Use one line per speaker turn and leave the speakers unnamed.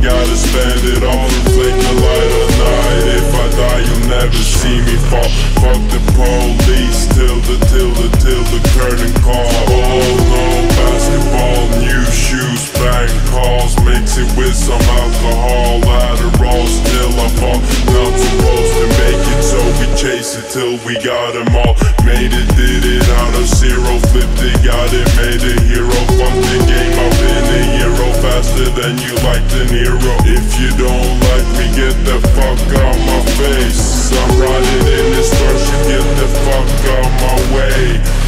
gotta spend it all. Flake the light of night. If I die, you'll never see me fall. Fuck the police till the curtain call. Oh no, basketball, new shoes, bank calls, mix it with some alcohol, Adderall, still I fall. Not supposed to make it, so we chase it till we got them all. Made it, did it out of zero, flipped it, got it, made a hero. Funked the game, I've been a hero, faster than you like De Niro. If you don't like me, get the fuck out my face. I'm riding in this rush, you get the fuck out my way.